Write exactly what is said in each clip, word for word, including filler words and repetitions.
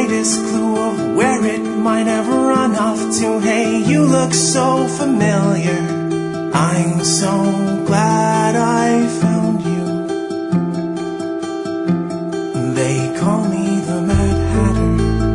slightest clue of where it might have run off to. Hey, you look so familiar. I'm so glad I found you. They call me the Mad Hatter.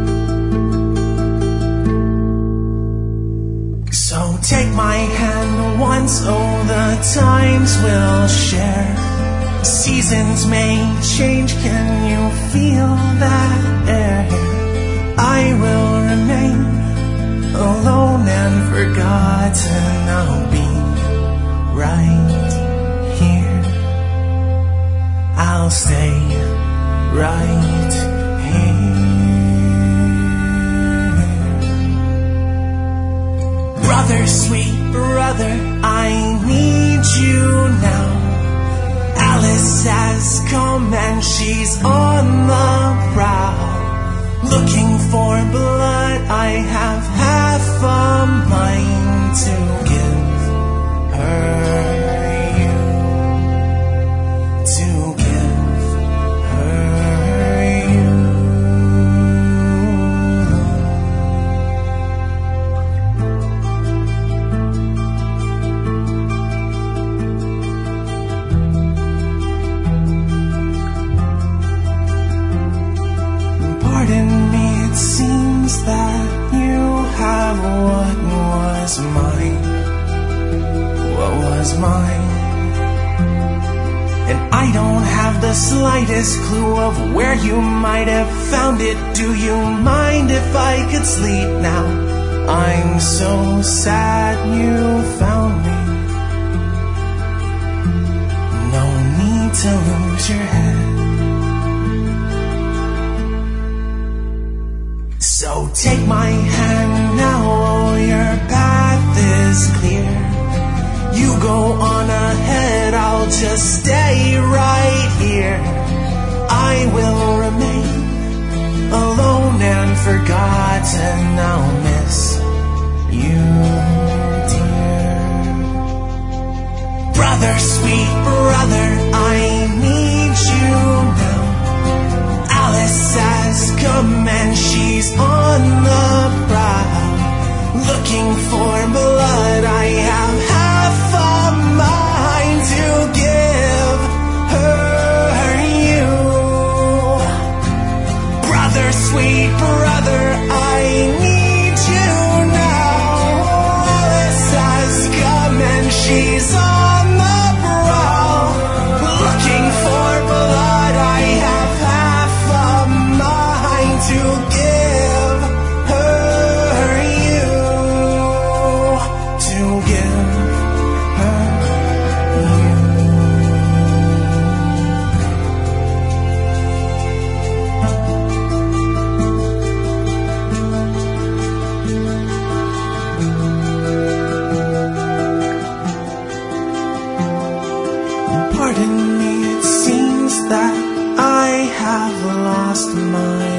So take my hand once, oh, the times we'll share. Seasons may change, can you feel that air? I will remain alone and forgotten. I'll be right here. I'll stay right here. Brother, sweet brother, I need you now. Alice has come and she's on the prowl. Looking for blood, I have half a mind to give her you. To give her you. Pardon me, it seems that you have what was mine. What was mine? And I don't have the slightest clue of where you might have found it. Do you mind if I could sleep now? I'm so sad you found me. No need to lose your head. So take my hand now, oh, your path is clear. You go on ahead, I'll just stay right here. I will remain alone and forgotten. I'll miss you, dear. Brother, sweet brother, I need you now. Alice has come and she's on the prowl. Looking for blood, I have half a mind to give her you. Brother, sweet brother, I need you now. Alice has come and she's on the prowl. Looking for blood, I have half a mind to give her you. To give her you. Pardon me, it seems that I have lost my